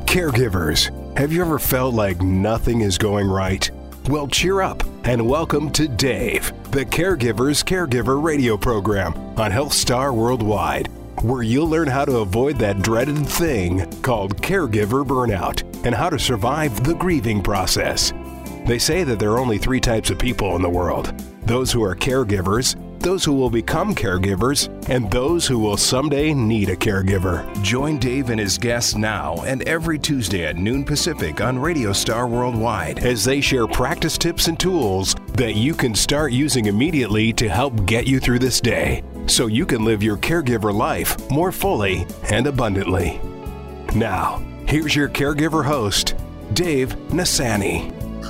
Caregivers, have you ever felt like nothing is going right? Well, cheer up and welcome to Dave, the Caregiver's Caregiver radio program on HealthStar Worldwide, where you'll learn how to avoid that dreaded thing called caregiver burnout and how to survive the grieving process. They say that there are only 3 types of people in the world: those who are caregivers, those who will become caregivers, and those who will someday need a caregiver. Join Dave and his guests now and every Tuesday at noon Pacific on Radio Star Worldwide as they share practice tips and tools that you can start using immediately to help get you through this day so you can live your caregiver life more fully and abundantly. Now, here's your caregiver host, Dave Nassaney.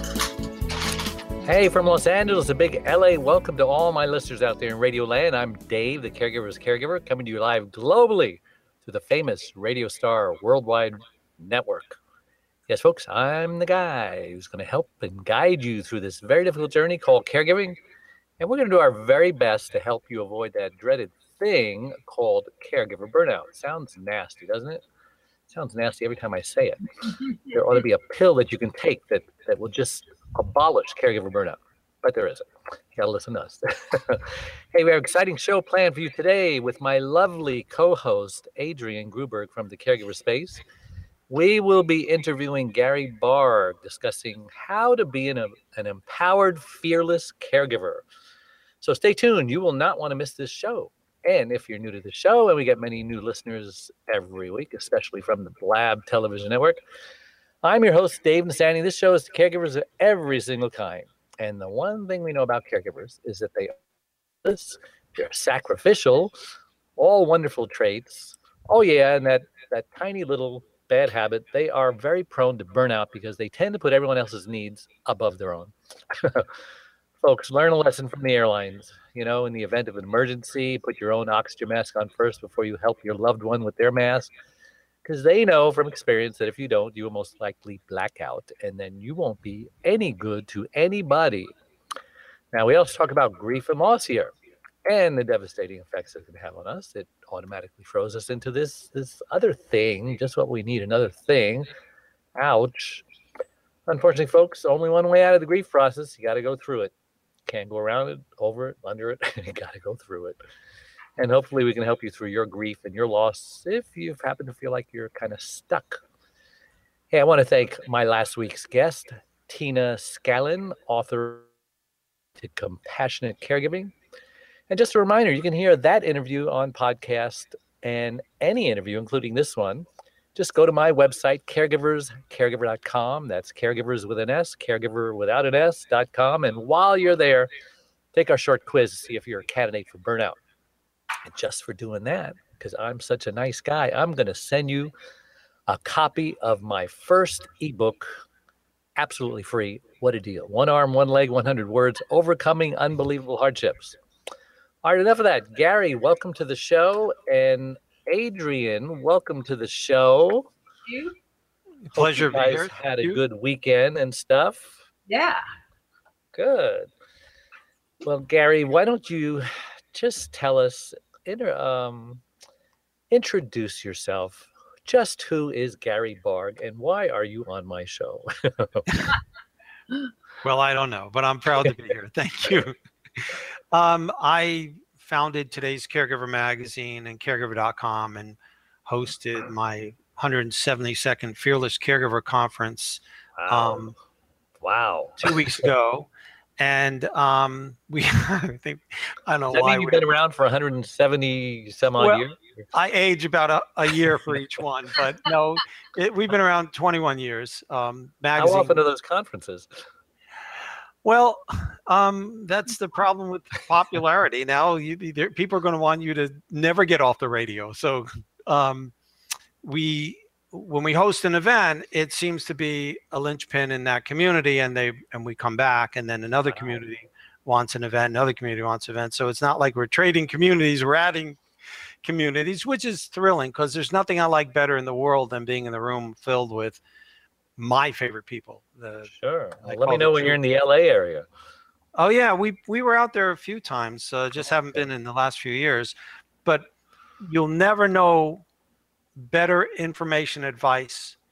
Hey, from Los Angeles, a big LA welcome to all my listeners out there in Radio Land. I'm Dave, the Caregiver's Caregiver, coming to you live globally through the famous Radio Star Worldwide Network. Yes, folks, I'm the guy who's going to help and guide you through this very difficult journey called caregiving. And we're going to do our very best to help you avoid that dreaded thing called caregiver burnout. Sounds nasty, doesn't it? Sounds nasty every time I say it. There ought to be a pill that you can take that will just abolish caregiver burnout, but there isn't. You gotta listen to us. Hey, we have an exciting show planned for you today with my lovely co-host, Adrienne Gruberg from the Caregiver Space. We will be interviewing Gary Barg, discussing how to be an empowered, fearless caregiver. So stay tuned. You will not want to miss this show. And if you're new to the show, and we get many new listeners every week, especially from the Blab Television Network, I'm your host, Dave Nassaney. This show is to caregivers of every single kind. And the one thing we know about caregivers is that they're sacrificial, all wonderful traits. Oh, yeah, and that tiny little bad habit, they are very prone to burnout because they tend to put everyone else's needs above their own. Folks, learn a lesson from the airlines. You know, in the event of an emergency, put your own oxygen mask on first before you help your loved one with their mask. Because they know from experience that if you don't, you will most likely black out, and then you won't be any good to anybody. Now, we also talk about grief and loss here, and the devastating effects it can have on us. It automatically throws us into this other thing, just what we need, another thing. Ouch. Unfortunately, folks, only one way out of the grief process. You got to go through it. Can't go around it, over it, under it. You got to go through it. And hopefully we can help you through your grief and your loss if you happen to feel like you're kind of stuck. Hey, I want to thank my last week's guest, Tina Scallon, author of Compassionate Caregiving. And just a reminder, you can hear that interview on podcast and any interview, including this one. Just go to my website, caregiverscaregiver.com. That's caregivers with an S, caregiver without an S.com. And while you're there, take our short quiz to see if you're a candidate for burnout. And just for doing that, because I'm such a nice guy, I'm going to send you a copy of my first ebook, absolutely free. What a deal. 1 arm, 1 leg, 100 words, overcoming unbelievable hardships. All right, enough of that. Gary, welcome to the show. And Adrienne, welcome to the show. Thank you. Pleasure to be here. Had a good weekend and stuff. Yeah. Good. Well, Gary, why don't you just tell us, introduce yourself. Just who is Gary Barg and why are you on my show? Well, I don't know, but I'm proud to be here. Thank you. I founded Today's Caregiver magazine and caregiver.com and hosted my 172nd Fearless Caregiver Conference Wow. 2 weeks ago. And I think, I don't know Does that why. mean you've been around for 170 some odd years? I age about a year for each one, but no, we've been around 21 years. How often are those conferences? Well, that's the problem with popularity. Now people are going to want you to never get off the radio. So when we host an event, it seems to be a linchpin in that community, and we come back, and then another community wants an event, another community wants an event. So it's not like we're trading communities, we're adding communities, which is thrilling because there's nothing I like better in the world than being in the room filled with my favorite people. Sure. Let me know when you're in the LA area. Oh yeah, we were out there a few times. Just haven't been in the last few years. But you'll never know better information, advice,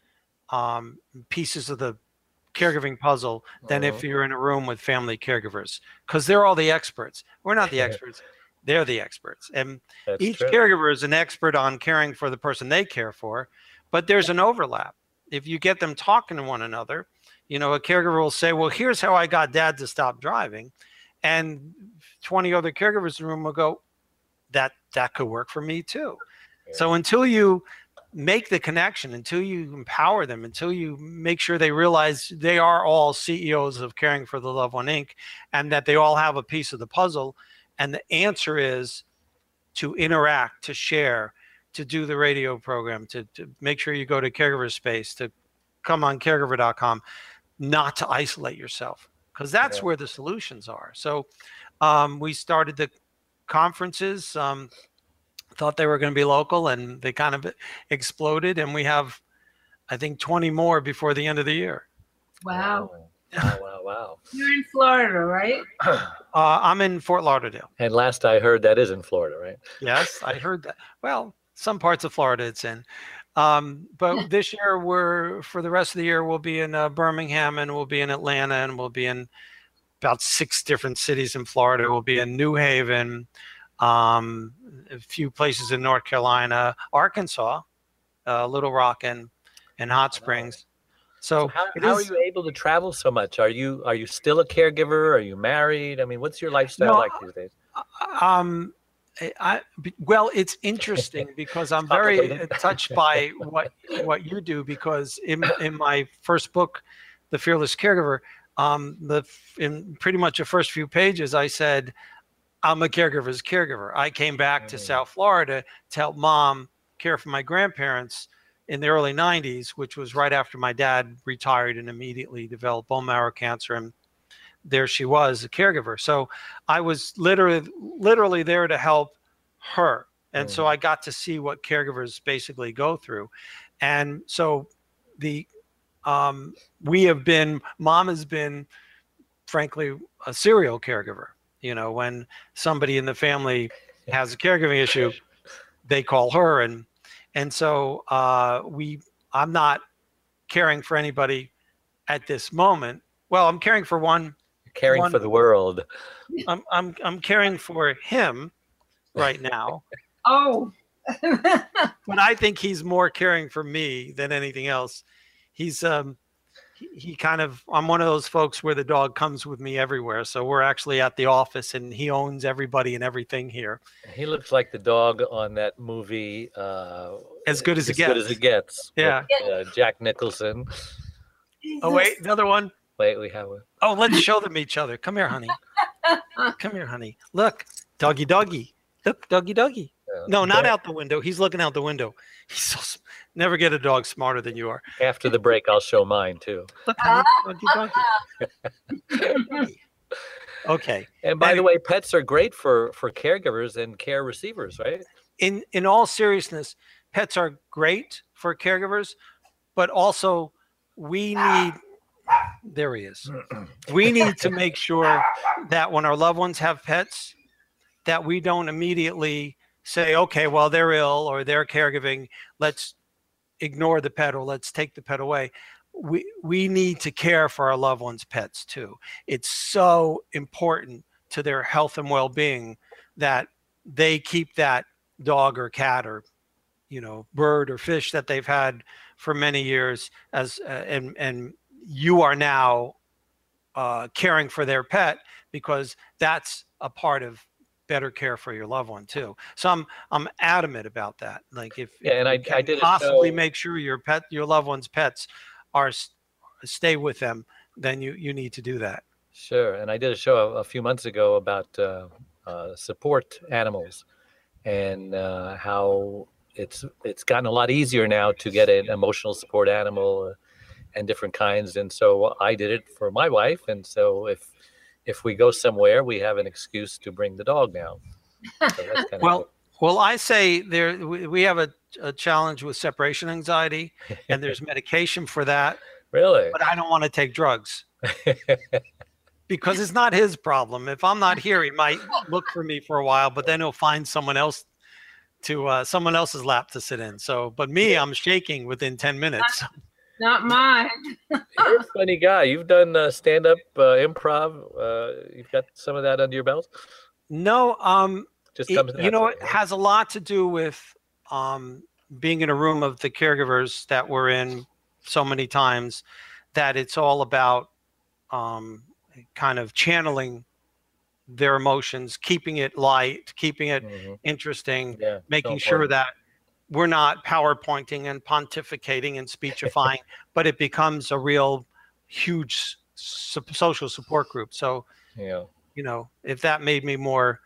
pieces of the caregiving puzzle than if you're in a room with family caregivers, because they're all the experts. We're not the experts. They're the experts. And each caregiver is an expert on caring for the person they care for, but there's an overlap. If you get them talking to one another, a caregiver will say, well, here's how I got dad to stop driving. And 20 other caregivers in the room will go, that could work for me too. Yeah. So until you make the connection, until you empower them, until you make sure they realize they are all CEOs of Caring for the Loved One Inc., and that they all have a piece of the puzzle. And the answer is to interact, to share, to do the radio program, to make sure you go to Caregiver Space, to come on caregiver.com, not to isolate yourself, because that's where the solutions are. So we started the conferences, thought they were going to be local, and they kind of exploded. And we have, I think, 20 more before the end of the year. Wow. Wow. You're in Florida, right? I'm in Fort Lauderdale. And last I heard, that is in Florida, right? Yes, I heard that. Well, some parts of Florida it's in. But this year, for the rest of the year, we'll be in Birmingham, and we'll be in Atlanta, and we'll be in about 6 different cities in Florida. We'll be in New Haven, a few places in North Carolina, Arkansas, Little Rock, and Hot Springs. So how are you able to travel so much? Are you still a caregiver? Are you married? I mean, what's your lifestyle like these days? Well, it's interesting because I'm very touched by what you do, because in my first book, The Fearless Caregiver, in pretty much the first few pages, I said, I'm a caregiver's caregiver. I came back to South Florida to help mom care for my grandparents in the early 90s, which was right after my dad retired and immediately developed bone marrow cancer. And there she was, a caregiver. So I was literally there to help her. And so I got to see what caregivers basically go through. And so mom has been, frankly, a serial caregiver. When somebody in the family has a caregiving issue, they call her. And so I'm not caring for anybody at this moment. Well, I'm caring for one. Caring for the world. I'm caring for him right now. Oh. But I think he's more caring for me than anything else. He's I'm one of those folks where the dog comes with me everywhere. So we're actually at the office, and he owns everybody and everything here. He looks like the dog on that movie. As Good as It Gets. As Good as It Gets. Yeah. With, Jack Nicholson. Oh, wait, another one. Wait, we have one. Oh, let's show them each other. Come here, honey. Come here, honey. Look, doggy. Look, doggy. No, not out the window. He's looking out the window. He's never get a dog smarter than you are. After the break, I'll show mine too. Look, honey, doggy. Okay. And by the way, pets are great for caregivers and care receivers, right? In all seriousness, pets are great for caregivers, but also we need. There he is. We need to make sure that when our loved ones have pets, that we don't immediately say, okay, well, they're ill or they're caregiving, let's ignore the pet or let's take the pet away. We need to care for our loved ones' pets too. It's so important to their health and well-being that they keep that dog or cat or bird or fish that they've had for many years and you are now caring for their pet, because that's a part of better care for your loved one too. So I'm adamant about that. Like if I did possibly make sure your loved one's pets stay with them, then you need to do that. Sure. And I did a show a few months ago about support animals and how it's gotten a lot easier now to get an emotional support animal and different kinds. And so I did it for my wife. And so if we go somewhere, we have an excuse to bring the dog now. So that's kind of well, I say we have a challenge with separation anxiety, and there's medication for that. Really? But I don't want to take drugs because it's not his problem. If I'm not here, he might look for me for a while, but then he'll find someone else someone else's lap to sit in. So, but me, I'm shaking within 10 minutes. Not mine. You're a funny guy. You've done stand-up, improv. You've got some of that under your belt. No, Just comes you know, it naturally, right? has a lot to do with being in a room of the caregivers that we're in so many times, that it's all about kind of channeling their emotions, keeping it light, keeping it Mhm. interesting, Yeah, so making sure important. that we're not PowerPointing and pontificating and speechifying, but it becomes a real huge social support group. So, Yeah. you know, if that made me more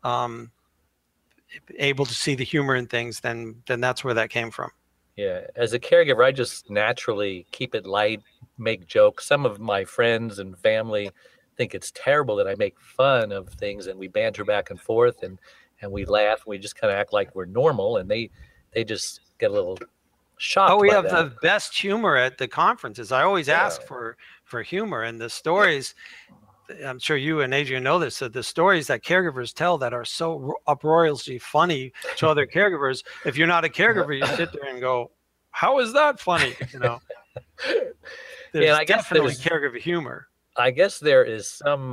able to see the humor in things, then that's where that came from. Yeah, as a caregiver, I just naturally keep it light, make jokes. Some of my friends and family think it's terrible that I make fun of things, and we banter back and forth, and we laugh, and we just kind of act like we're normal, and they just get a little Oh, shocked we by have that. the best humor at the conferences. I always Yeah. ask for humor, and the stories, I'm sure you and Adrian know this, that the stories that caregivers tell that are so uproariously funny to other caregivers, if you're not a caregiver, you sit there and go, how is that funny? You know, there's Yeah, I guess definitely there's caregiver humor. I guess there is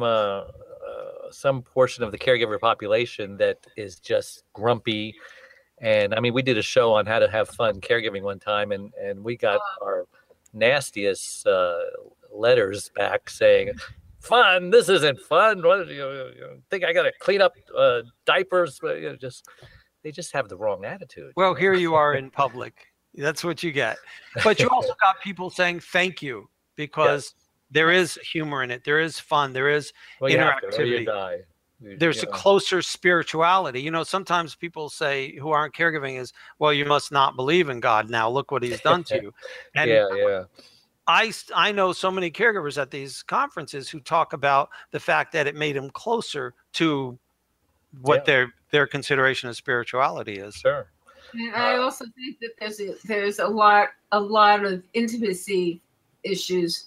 some portion of the caregiver population that is just grumpy. And I mean, we did a show on how to have fun caregiving one time, and we got our nastiest letters back saying, "Fun? This isn't fun. What think I got to clean up diapers?" But, they just have the wrong attitude. Well, here you are in public. That's what you get. But you also got people saying thank you, because there is humor in it. There is fun. There is Well, you have to, or you interactivity. die. There's a closer spirituality. You know, sometimes people say who aren't caregiving is, well, you must not believe in God. Now look what he's done to you. And yeah. I know so many caregivers at these conferences who talk about the fact that it made them closer to what their consideration of spirituality is. Sure. And I also think that there's a lot of intimacy issues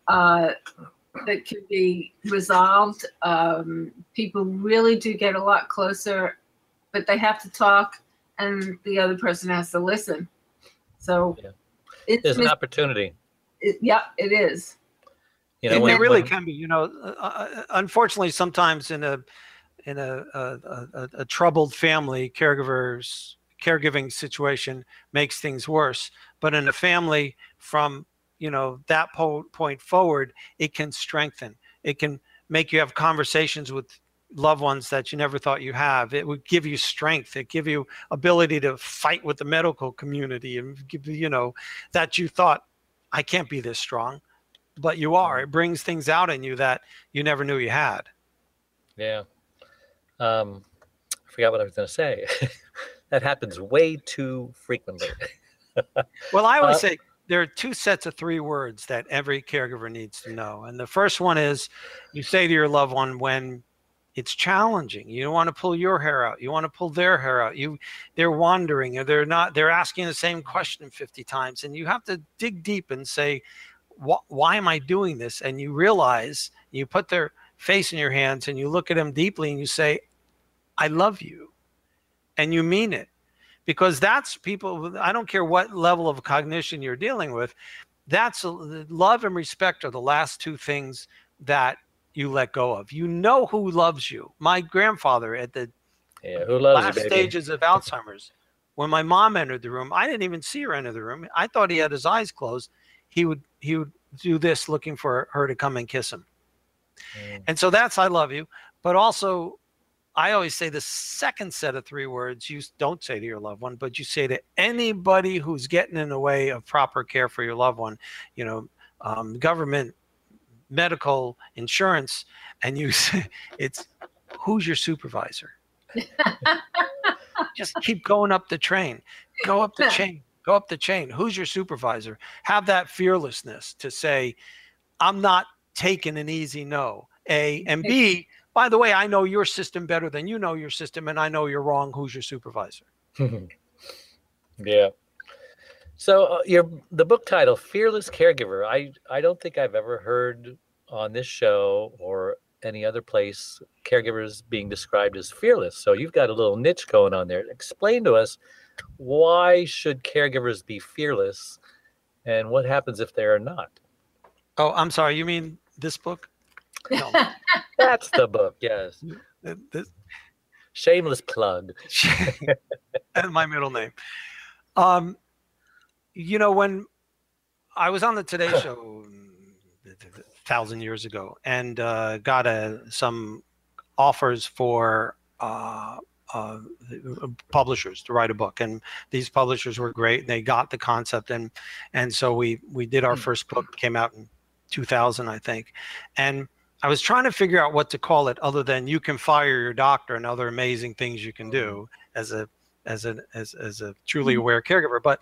that can be resolved. People really do get a lot closer, but they have to talk, and the other person has to listen. So there's an opportunity. It is. You know, it really can be. You know, unfortunately, sometimes in a troubled family, caregiving situation makes things worse. But in a family, from that point forward, it can strengthen. It can make you have conversations with loved ones that you never thought you have. It would give you strength. It give you ability to fight with the medical community, and give that you thought, I can't be this strong, but you are. It brings things out in you that you never knew you had. Yeah. I forgot what I was going to say. That happens way too frequently. Well, I always say there are two sets of 3 words that every caregiver needs to know. And the first one is, you say to your loved one when it's challenging, you don't want to pull your hair out, you want to pull their hair out, they're wandering, or they're asking the same question 50 times, and you have to dig deep and say, why am I doing this? And you realize, you put their face in your hands and you look at them deeply and you say, I love you. And you mean it. Because that's people, I don't care what level of cognition you're dealing with, that's love and respect are the last 2 things that you let go of. You know who loves you. My grandfather at the who loves last you, baby? stages of Alzheimer's, when my mom entered the room, I didn't even see her enter the room. I thought he had his eyes closed. He would do this, looking for her to come and kiss him. And so that's, I love you. But also, I always say the second set of 3 words you don't say to your loved one, but you say to anybody who's getting in the way of proper care for your loved one, government, medical, insurance, and you say, it's, who's your supervisor? Just keep going up the train. Go up the chain. Go up the chain. Who's your supervisor? Have that fearlessness to say, I'm not taking an easy no. A, and B, by the way, I know your system better than you know your system, and I know you're wrong. Who's your supervisor? Yeah. So the book title, Fearless Caregiver, I don't think I've ever heard on this show or any other place caregivers being described as fearless. So you've got a little niche going on there. Explain to us, why should caregivers be fearless, And what happens if they are not? Oh, I'm sorry. You mean this book? No. That's the book, yes. This, Shameless plug. and my middle name. When I was on the Today Show 1,000 years ago and got some offers for publishers to write a book, and these publishers were great. They got the concept, and so we did our first book. Came out in 2000, I think, and I was trying to figure out what to call it other than "You Can Fire Your Doctor" and other amazing things you can do as a truly aware caregiver. But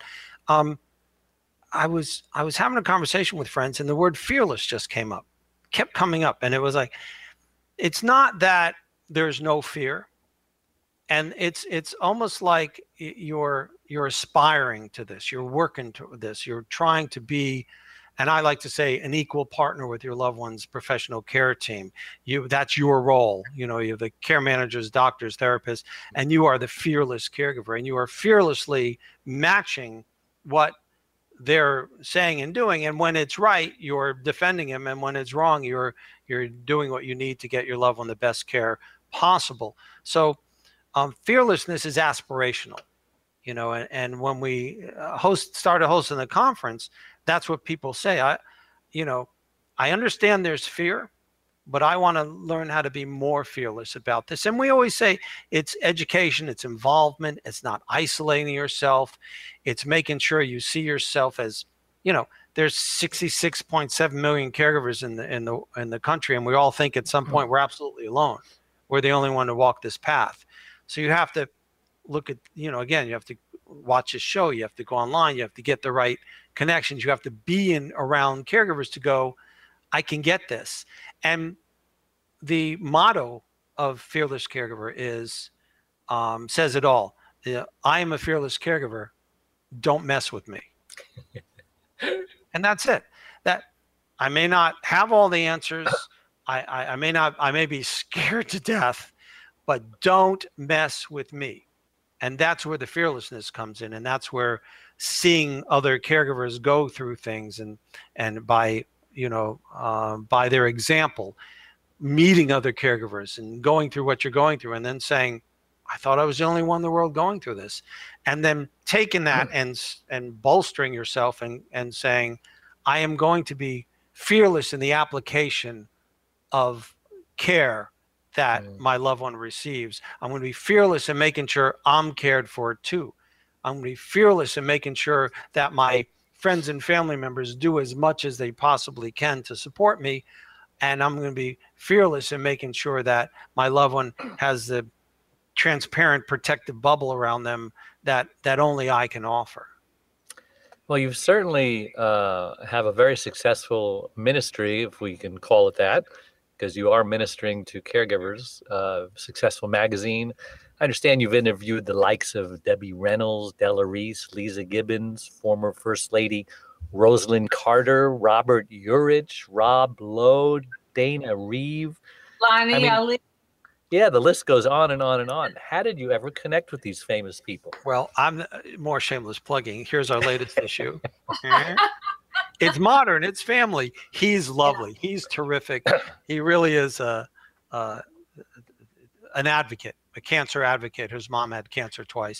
I was having a conversation with friends, and the word fearless just kept coming up, and it was like, it's not that there's no fear, and it's almost like you're aspiring to this, you're working to this, you're trying to be, and I like to say, an equal partner with your loved one's professional care team. That's your role. You have the care managers, doctors, therapists, and you are the fearless caregiver, and you are fearlessly matching what they're saying and doing. And when it's right, you're defending them, and when it's wrong, you're doing what you need to get your loved one the best care possible. So fearlessness is aspirational, and when we started hosting the conference, that's what people say. I understand there's fear, but I want to learn how to be more fearless about this. And we always say it's education, it's involvement, it's not isolating yourself, it's making sure you see yourself as, there's 66.7 million caregivers in the country, and we all think at some point we're absolutely alone. We're the only one to walk this path. So you have to look at, again, you have to watch a show, you have to go online, you have to get the right connections, you have to be around caregivers to go, I can get this. And the motto of Fearless Caregiver is, says it all. I am a fearless caregiver. Don't mess with me. And that's it. That I may not have all the answers. I may be scared to death, but don't mess with me. And that's where the fearlessness comes in. And that's where seeing other caregivers go through things and by their example, meeting other caregivers and going through what you're going through, and then saying, I thought I was the only one in the world going through this. And then taking that and bolstering yourself and saying, I am going to be fearless in the application of care that my loved one receives. I'm going to be fearless in making sure I'm cared for too. I'm going to be fearless in making sure that my friends and family members do as much as they possibly can to support me. And I'm going to be fearless in making sure that my loved one has the transparent protective bubble around them that only I can offer. Well, you certainly have a very successful ministry, if we can call it that, because you are ministering to caregivers. Successful magazine. I understand you've interviewed the likes of Debbie Reynolds, Della Reese, Lisa Gibbons, former First Lady Rosalind Carter, Robert Urich, Rob Lowe, Dana Reeve. Lonnie Ali. Yeah, the list goes on and on and on. How did you ever connect with these famous people? Well, I'm more shameless plugging. Here's our latest issue. It's modern. It's family. He's lovely. He's terrific. He really is an advocate, a cancer advocate whose mom had cancer twice.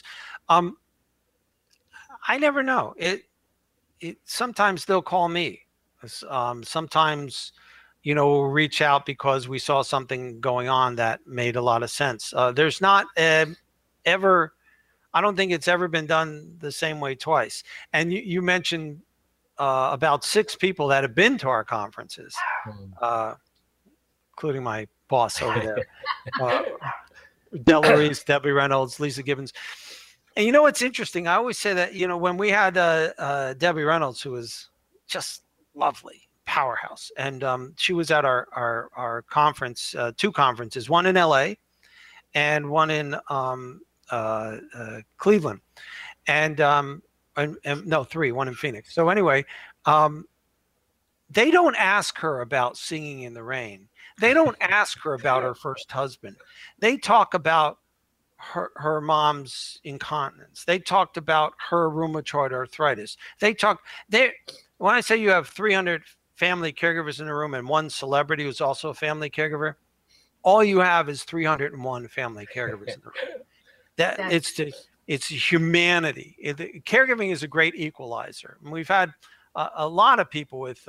I never know. Sometimes they'll call me. Sometimes, we'll reach out because we saw something going on that made a lot of sense. There's not ever, I don't think it's ever been done the same way twice. And you mentioned about 6 people that have been to our conferences, including my boss over there, Della Reese, Debbie Reynolds, Lisa Gibbons. And what's interesting? I always say that, when we had Debbie Reynolds, who was just lovely, powerhouse, and she was at our conference, 2 conferences, one in LA and one in Cleveland, and no, 3, one in Phoenix. So anyway, they don't ask her about Singing in the Rain. They don't ask her about her first husband. They talk about her mom's incontinence. They talked about her rheumatoid arthritis. When I say you have 300 family caregivers in the room and one celebrity who's also a family caregiver, all you have is 301 family caregivers in the room. It's humanity. Caregiving is a great equalizer. And we've had a lot of people with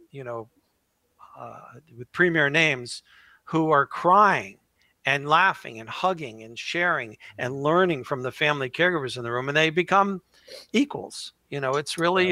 with premier names who are crying and laughing and hugging and sharing and learning from the family caregivers in the room, and they become equals. It's really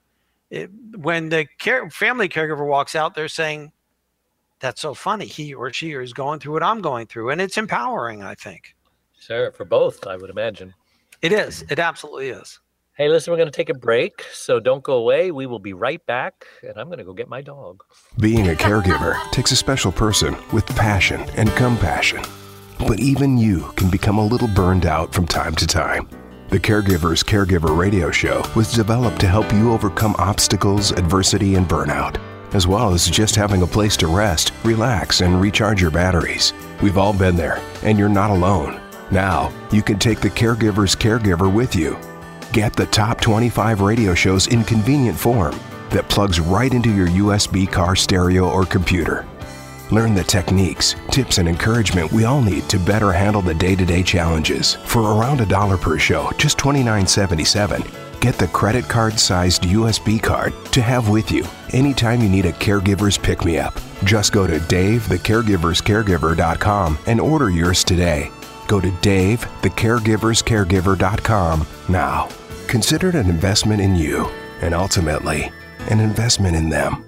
when the family caregiver walks out, they're saying, "That's so funny. He or she is going through what I'm going through," and it's empowering, I think. Sure, for both, I would imagine. It is. It absolutely is. Hey, listen, we're going to take a break, so don't go away. We will be right back, and I'm going to go get my dog. Being a caregiver takes a special person with passion and compassion. But even you can become a little burned out from time to time. The Caregiver's Caregiver radio show was developed to help you overcome obstacles, adversity, and burnout, as well as just having a place to rest, relax, and recharge your batteries. We've all been there, and you're not alone. Now, you can take the Caregiver's Caregiver with you. Get the top 25 radio shows in convenient form that plugs right into your USB car stereo or computer. Learn the techniques, tips, and encouragement we all need to better handle the day-to-day challenges. For around $1 per show, just $29.77, get the credit card-sized USB card to have with you anytime you need a caregiver's pick-me-up. Just go to DaveTheCaregiversCaregiver.com and order yours today. Go to DaveTheCaregiversCaregiver.com now. Consider it an investment in you, and ultimately, an investment in them.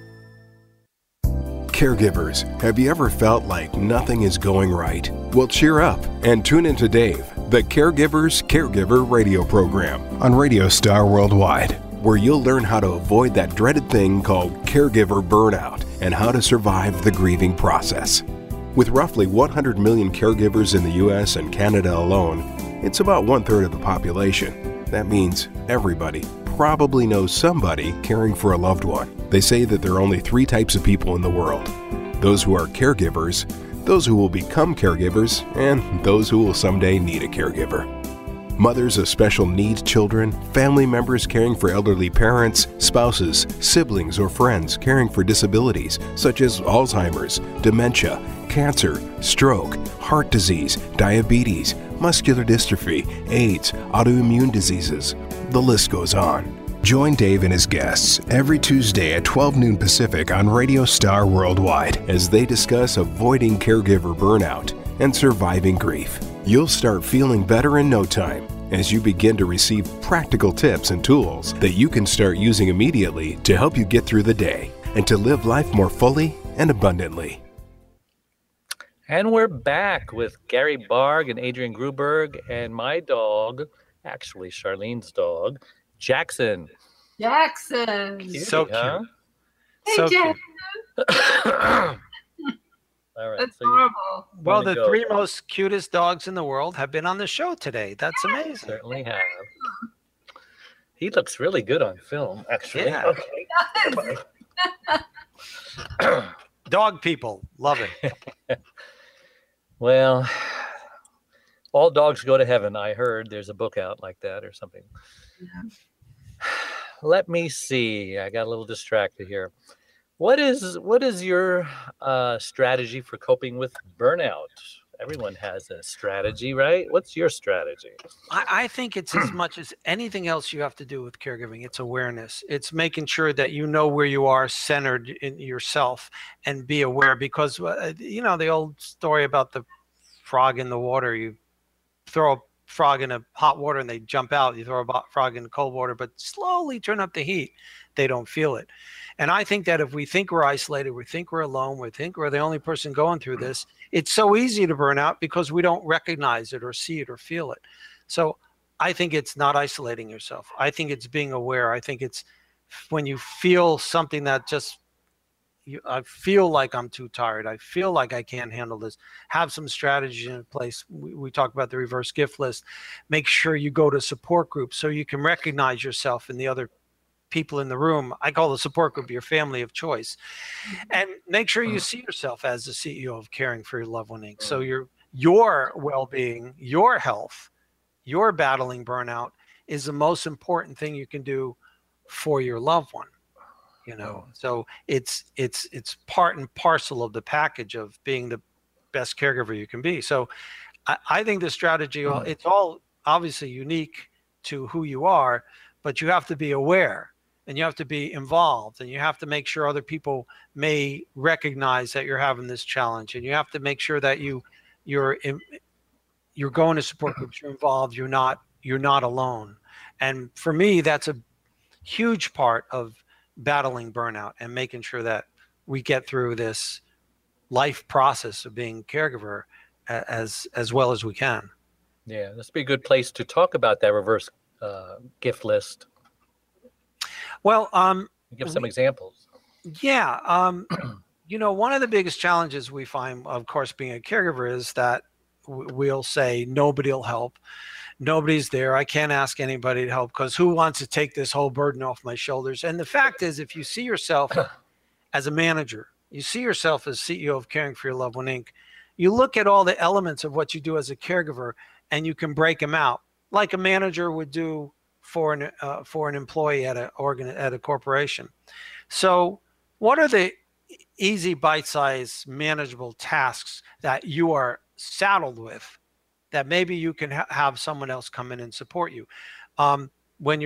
Caregivers, have you ever felt like nothing is going right? Well, cheer up and tune into Dave, the Caregiver's Caregiver radio program on Radio Star Worldwide, where you'll learn how to avoid that dreaded thing called caregiver burnout and how to survive the grieving process. With roughly 100 million caregivers in the U.S. and Canada alone, it's about 1/3 of the population. That means everybody probably knows somebody caring for a loved one. They say that there are only 3 types of people in the world: those who are caregivers, those who will become caregivers, and those who will someday need a caregiver. Mothers of special needs children, family members caring for elderly parents, spouses, siblings, or friends caring for disabilities such as Alzheimer's, dementia, cancer, stroke, heart disease, diabetes, muscular dystrophy, AIDS, autoimmune diseases. The list goes on. Join Dave and his guests every Tuesday at 12 noon Pacific on Radio Star Worldwide as they discuss avoiding caregiver burnout and surviving grief. You'll start feeling better in no time as you begin to receive practical tips and tools that you can start using immediately to help you get through the day and to live life more fully and abundantly. And we're back with Gary Barg and Adrian Gruberg and my dog, actually Charlene's dog, Jackson. Jackson. Cutie, So cute. huh? Hey, So Jackson. All right. That's so you- horrible. Well, Wanna the go. 3 most cutest dogs in the world have been on the show today. That's amazing. certainly have. He looks really good on film, actually. Yeah. Okay. Dog people love it. Well, all dogs go to heaven. I heard there's a book out like that or something. Yeah. Let me see. I got a little distracted here. What is your strategy for coping with burnout? Everyone has a strategy, right? What's your strategy? I think it's as much as anything else you have to do with caregiving. It's awareness. It's making sure that you know where you are centered in yourself and be aware, because, the old story about the frog in the water. You throw a frog in a hot water and they jump out. You throw a frog in cold water, but slowly turn up the heat. They don't feel it. And I think that if we think we're isolated, we think we're alone, we think we're the only person going through this, it's so easy to burn out because we don't recognize it or see it or feel it. So I think it's not isolating yourself. I think it's being aware. I think it's when you feel something that just, I feel like I'm too tired. I feel like I can't handle this. Have some strategies in place. We talk about the reverse gift list. Make sure you go to support groups so you can recognize yourself and the other people in the room. I call the support group your family of choice. And make sure you see yourself as the CEO of caring for your loved one. So your well-being, your health, your battling burnout is the most important thing you can do for your loved one. You know, so it's part and parcel of the package of being the best caregiver you can be. So I think the strategy, it's all obviously unique to who you are, but you have to be aware and you have to be involved and you have to make sure other people may recognize that you're having this challenge, and you have to make sure that you're going to support groups, you're involved, you're not alone. And for me, that's a huge part of battling burnout and making sure that we get through this life process of being caregiver as well as we can. Yeah, this would be a good place to talk about that reverse gift list. Well, give some examples. Yeah. You know, one of the biggest challenges we find, of course, being a caregiver is that we'll say nobody will help. Nobody's there. I can't ask anybody to help because who wants to take this whole burden off my shoulders? And the fact is, if you see yourself as a manager, you see yourself as CEO of Caring for Your Loved One, Inc., you look at all the elements of what you do as a caregiver and you can break them out like a manager would do for an employee at a corporation. So what are the easy, bite-sized, manageable tasks that you are saddled with that maybe you can have someone else come in and support you? When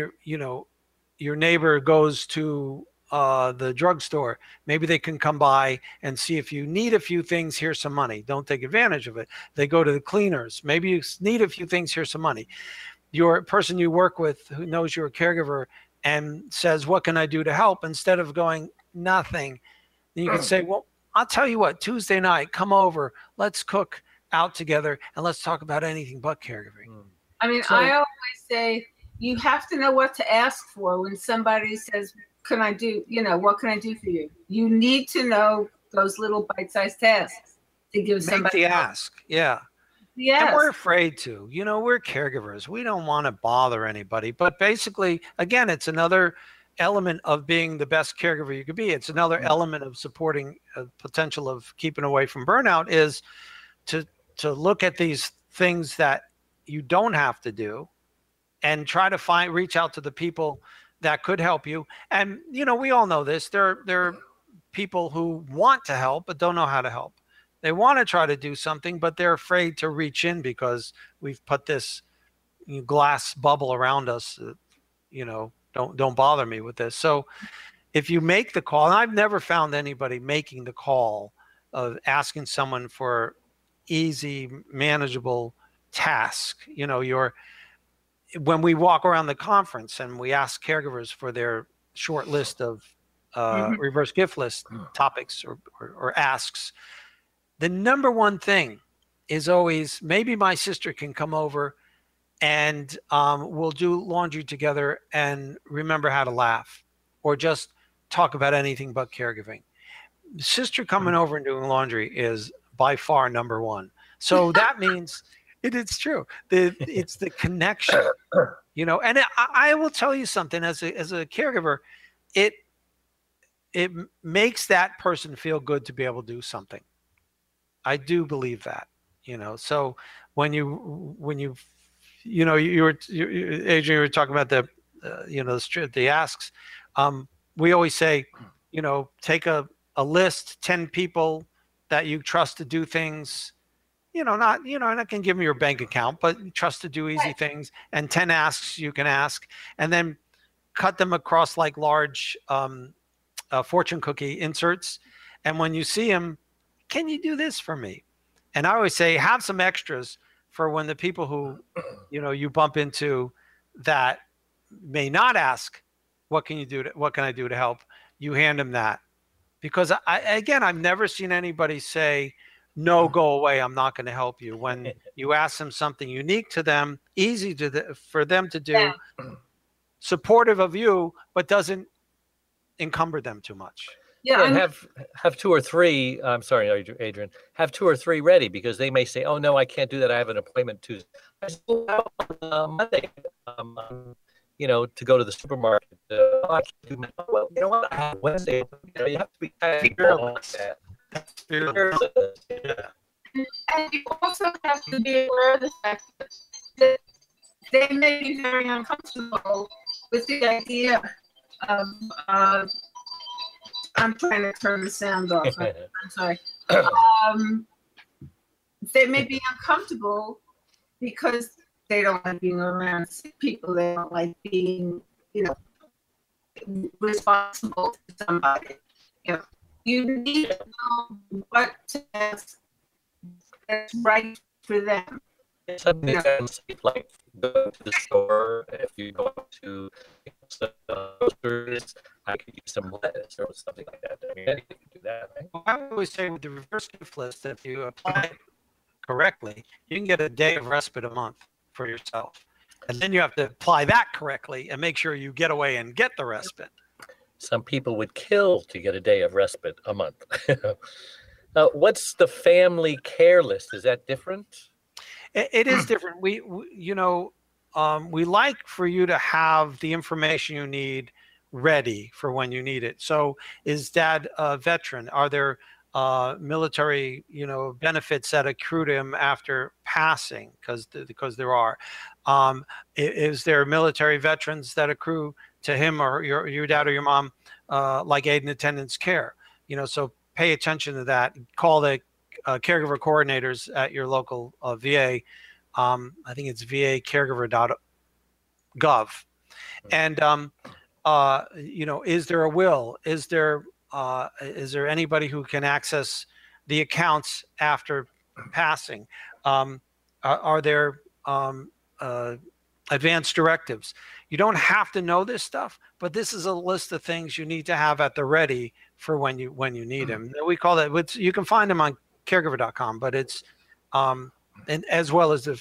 your neighbor goes to the drugstore, maybe they can come by and see if you need a few things, here's some money. Don't take advantage of it. They go to the cleaners. Maybe you need a few things, here's some money. Your person you work with who knows you're a caregiver and says, what can I do to help? Instead of going, nothing. Then you can say, well, I'll tell you what, Tuesday night, come over, let's cook out together and let's talk about anything but caregiving. I mean, I always say you have to know what to ask for when somebody says, can I do, what can I do for you? You need to know those little bite-sized tasks to give somebody. Make the ask. Yeah. Yes. And we're afraid to, we're caregivers. We don't want to bother anybody. But basically, again, it's another element of being the best caregiver you could be. It's another element of supporting a potential of keeping away from burnout is to look at these things that you don't have to do and try to reach out to the people that could help you. And, we all know this. There are people who want to help but don't know how to help. They want to try to do something, but they're afraid to reach in because we've put this glass bubble around us. Don't bother me with this. So if you make the call, and I've never found anybody making the call of asking someone for easy, manageable task. When we walk around the conference and we ask caregivers for their short list of reverse gift list topics or asks, the number one thing is always, maybe my sister can come over and we'll do laundry together and remember how to laugh, or just talk about anything but caregiving. Sister coming over and doing laundry is by far number one. So that means it's true. It's the connection, and I will tell you something as a caregiver, it makes that person feel good to be able to do something. I do believe that, so when you Adrian, you were talking about the asks. We always say, take a list, 10 people that you trust to do things, not can give them your bank account, but you trust to do easy things, and 10 asks you can ask, and then cut them across like large fortune cookie inserts. And when you see them, can you do this for me? And I always say, have some extras for when the people who, you bump into that may not ask, what can I do to help? You hand them that. Because I've never seen anybody say, no, go away, I'm not going to help you. When you ask them something unique to them, easy for them to do, supportive of you, but doesn't encumber them too much. Yeah, and have two or three. I'm sorry, Adrian. Have two or three ready, because they may say, "Oh no, I can't do that. I have an appointment Tuesday." I still have on Monday, to go to the supermarket. I can't do well, you know what? I have Wednesday. You have to be kind of careful like that. And And you also have to be aware of the fact that they may be very uncomfortable with the idea of, I'm trying to turn the sound off. I'm sorry. They may be uncomfortable because they don't like being around sick people. They don't like being, responsible to somebody. You need to know what that's right for them. Something that sounds like go to the store. If you go to some groceries, I could use some lettuce or something like that. I mean, anything can do that, right? Well, I always say with the reverse gift list, if you apply it correctly, you can get a day of respite a month for yourself. And then you have to apply that correctly and make sure you get away and get the respite. Some people would kill to get a day of respite a month. What's the family care list? Is that different? It is different. We like for you to have the information you need ready for when you need it. So is dad a veteran? Are there military, benefits that accrue to him after passing? Because there are. Is there military veterans that accrue to him or your dad or your mom, like aid and attendance care? So pay attention to that. Call the caregiver coordinators at your local VA. I think it's vacaregiver.gov. And is there a will? Is there anybody who can access the accounts after passing? Are there advanced directives? You don't have to know this stuff, but this is a list of things you need to have at the ready for when you need them. We call that. You can find them on caregiver.com, but it's and as well as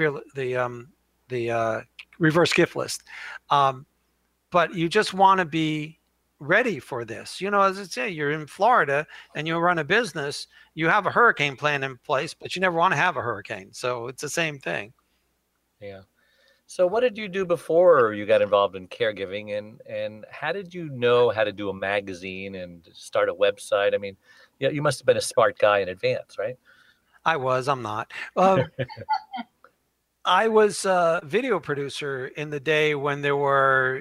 the reverse gift list. But you just want to be ready for this. As I say, you're in Florida and you run a business, you have a hurricane plan in place, but you never want to have a hurricane. So it's the same thing. Yeah. So what did you do before you got involved in caregiving, and how did you know how to do a magazine and start a website? I mean, you must have been a smart guy in advance, right? I was. I'm not. I was a video producer in the day when there were,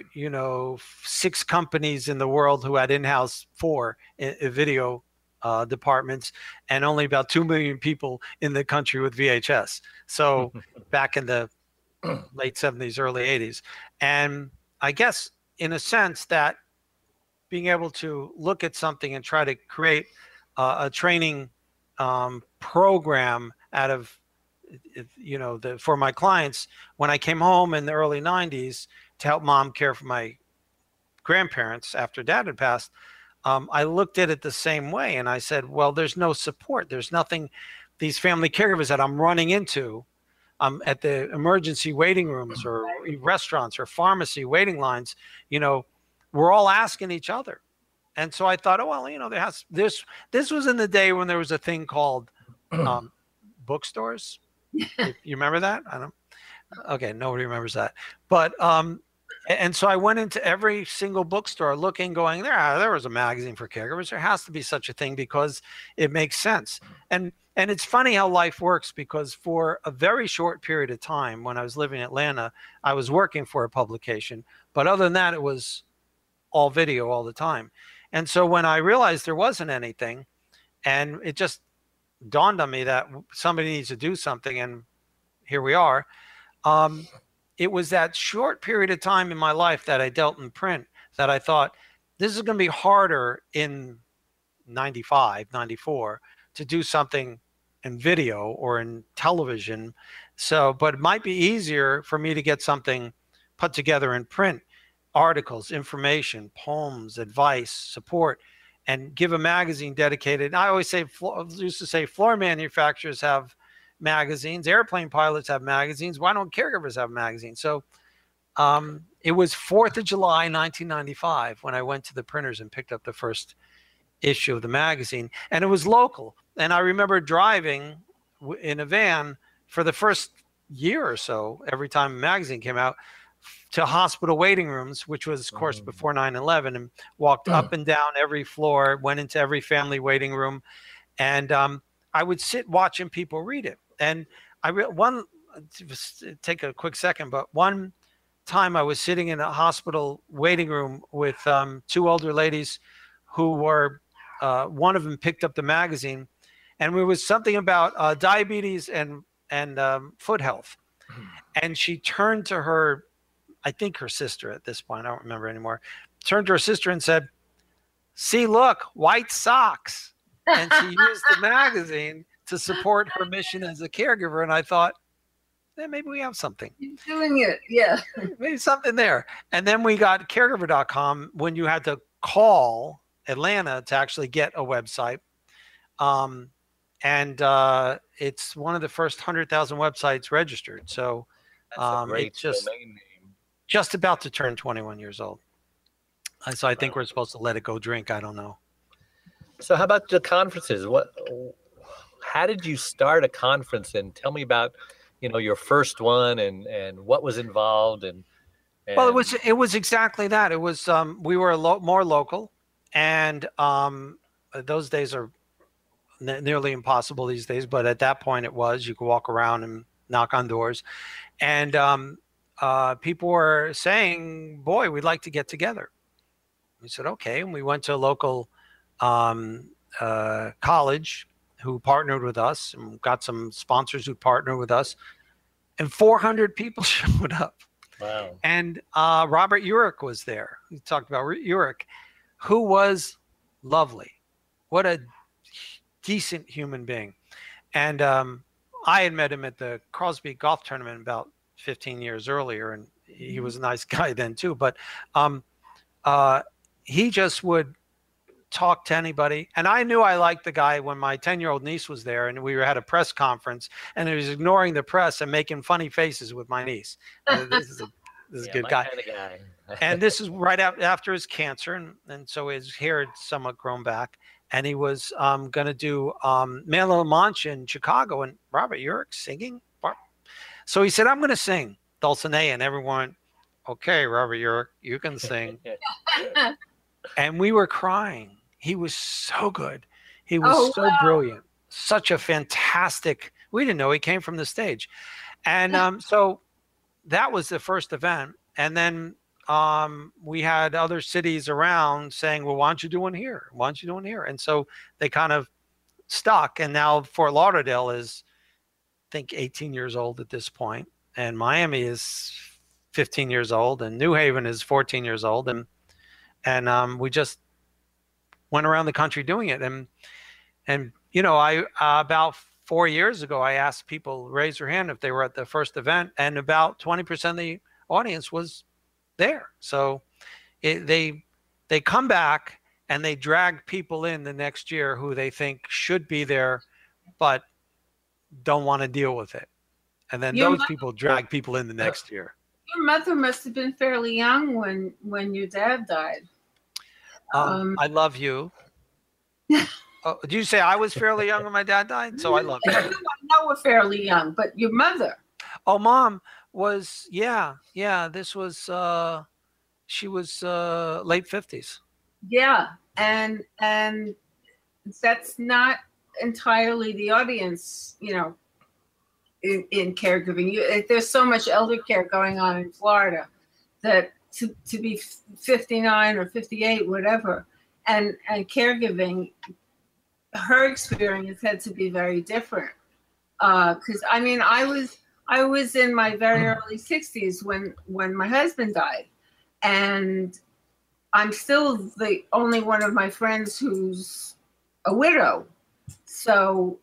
6 companies in the world who had in-house 4 video departments, and only about 2 million people in the country with VHS. So back in the late 70s, early 80s. And I guess in a sense that being able to look at something and try to create a training program out of, for my clients, when I came home in the early 90s to help mom care for my grandparents after dad had passed, I looked at it the same way. And I said, well, there's no support. There's nothing, these family caregivers that I'm running into at the emergency waiting rooms or restaurants or pharmacy waiting lines, we're all asking each other. And so I thought, this was in the day when there was a thing called bookstores. You remember that? Okay, nobody remembers that. But and so I went into every single bookstore looking, going, there was a magazine for caregivers. There has to be such a thing because it makes sense. And it's funny how life works, because for a very short period of time when I was living in Atlanta, I was working for a publication. But other than that, it was all video all the time. And so when I realized there wasn't anything, and it just dawned on me that somebody needs to do something, and here we are. It was that short period of time in my life that I dealt in print that I thought, this is going to be harder in 95, 94 to do something in video or in television. But it might be easier for me to get something put together in print, articles, information, poems, advice, support, and give a magazine dedicated. I always used to say floor manufacturers have magazines, airplane pilots have magazines. Why don't caregivers have magazines? So it was 4th of July, 1995, when I went to the printers and picked up the first issue of the magazine, and it was local. And I remember driving in a van for the first year or so, every time a magazine came out, to hospital waiting rooms, which was, of course, before 9/11, and walked up and down every floor, went into every family waiting room. And I would sit watching people read it. And take a quick second, but one time I was sitting in a hospital waiting room with 2 older ladies who were, one of them picked up the magazine, and it was something about diabetes and foot health. And she turned to her, I think her sister at this point, I don't remember anymore, turned to her sister and said, "See, look, white socks." And she used the magazine to support her mission as a caregiver. And I thought, maybe we have something. You're doing it, yeah. Maybe something there. And then we got caregiver.com when you had to call Atlanta to actually get a website. It's one of the first 100,000 websites registered. So it's just about to turn 21 years old. So I think we're supposed to let it go drink. I don't know. So how about the conferences? How did you start a conference? And tell me about, your first one and what was involved. And well, it was exactly that. It was we were more local, and those days are nearly impossible these days. But at that point, it was. You could walk around and knock on doors, and people were saying, "Boy, we'd like to get together." We said, "Okay," and we went to a local college who partnered with us, and got some sponsors who partnered with us, and 400 people showed up. Wow. And Robert Urich was there. We talked about Urich, who was lovely. What a decent human being. And I had met him at the Crosby golf tournament about 15 years earlier, and he was a nice guy then too. But he just would talk to anybody. And I knew I liked the guy when my 10-year-old niece was there, and we had a press conference, and he was ignoring the press and making funny faces with my niece. This is a good guy. Kind of guy. And this is right after his cancer, and so his hair had somewhat grown back. And he was going to do Man of La Mancha in Chicago, and Robert Urich singing. So he said, "I'm going to sing Dulcinea," and everyone, "Okay, Robert Urich, you can sing." And we were crying. He was so good. He was brilliant. Such a fantastic. We didn't know he came from the stage. And so that was the first event. And then we had other cities around saying, "Well, why don't you do one here? Why don't you do one here?" And so they kind of stuck. And now Fort Lauderdale is, I think, 18 years old at this point. And Miami is 15 years old. And New Haven is 14 years old. And we just went around the country doing it. And I about 4 years ago, I asked people raise their hand if they were at the first event, and about 20% of the audience was there. So they come back and they drag people in the next year who they think should be there, but don't want to deal with it. And then those people drag people in the next year. Your mother must have been fairly young when your dad died. I love you. Oh, did you say I was fairly young when my dad died? So I love you. I know we're fairly young, but your mother. Oh, Mom was, yeah. This was, she was late 50s. Yeah, and that's not entirely the audience, in caregiving. There's so much elder care going on in Florida that to be 59 or 58, whatever, and caregiving, her experience had to be very different. Because I was in my very early 60s when my husband died, and I'm still the only one of my friends who's a widow. So